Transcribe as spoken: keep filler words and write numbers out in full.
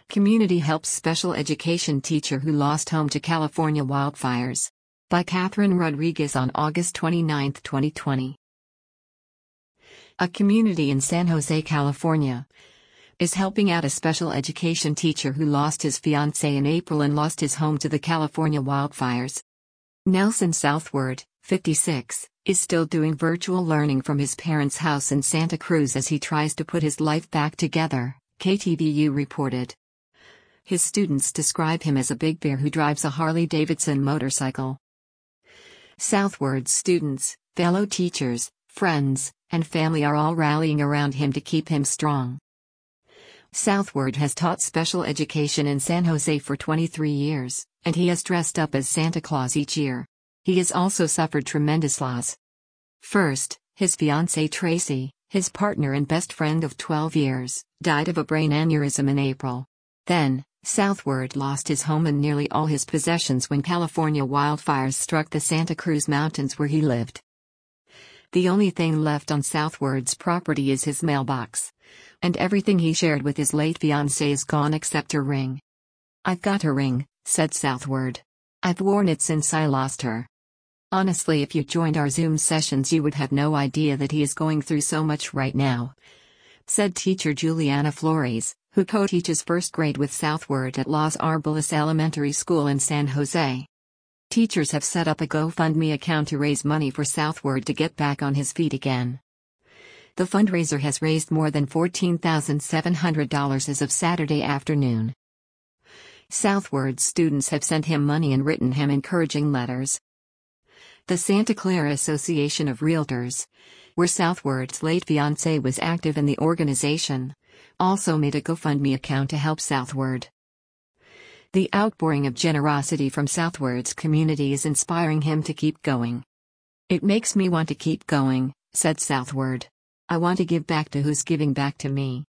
Community helps special education teacher who lost home to California wildfires. By Catherine Rodriguez on August twenty-ninth, twenty twenty. A community in San Jose, California, is helping out a special education teacher who lost his fiancée in April and lost his home to the California wildfires. Nelson Southward, fifty-six, is still doing virtual learning from his parents' house in Santa Cruz as he tries to put his life back together, K T V U reported. His students describe him as a big bear who drives a Harley-Davidson motorcycle. Southward's students, fellow teachers, friends, and family are all rallying around him to keep him strong. Southward has taught special education in San Jose for twenty-three years, and he has dressed up as Santa Claus each year. He has also suffered tremendous loss. First, his fiancée Tracy, his partner and best friend of twelve years, died of a brain aneurysm in April. Then, Southward lost his home and nearly all his possessions when California wildfires struck the Santa Cruz Mountains where he lived. The only thing left on Southward's property is his mailbox. And everything he shared with his late fiancée is gone except her ring. "I've got her ring," said Southward. "I've worn it since I lost her." Honestly, if you joined our Zoom sessions you would have no idea that he is going through so much right now, said teacher Juliana Flores, who co-teaches first grade with Southward at Los Arboles Elementary School in San Jose. Teachers have set up a GoFundMe account to raise money for Southward to get back on his feet again. The fundraiser has raised more than fourteen thousand seven hundred dollars as of Saturday afternoon. Southward's students have sent him money and written him encouraging letters. The Santa Clara Association of Realtors, where Southward's late fiancée was active in the organization, also made a GoFundMe account to help Southward. The outpouring of generosity from Southward's community is inspiring him to keep going. "It makes me want to keep going," said Southward. "I want to give back to who's giving back to me."